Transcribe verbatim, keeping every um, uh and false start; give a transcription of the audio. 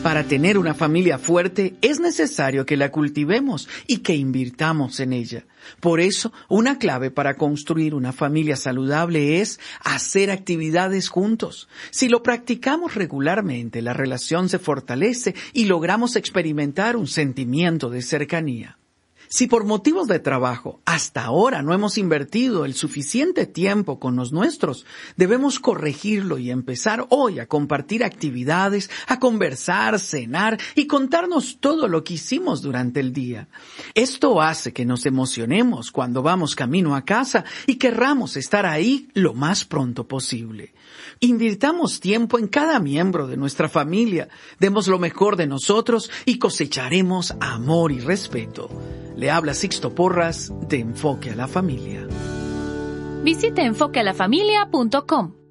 Para tener una familia fuerte es necesario que la cultivemos y que invirtamos en ella. Por eso, una clave para construir una familia saludable es hacer actividades juntos. Si lo practicamos regularmente, la relación se fortalece y logramos experimentar un sentimiento de cercanía. Si por motivos de trabajo hasta ahora no hemos invertido el suficiente tiempo con los nuestros, debemos corregirlo y empezar hoy a compartir actividades, a conversar, cenar y contarnos todo lo que hicimos durante el día. Esto hace que nos emocionemos cuando vamos camino a casa y querramos estar ahí lo más pronto posible. Invirtamos tiempo en cada miembro de nuestra familia, demos lo mejor de nosotros y cosecharemos amor y respeto. Le habla Sixto Porras de Enfoque a la Familia. Visite enfoque a la familia punto com.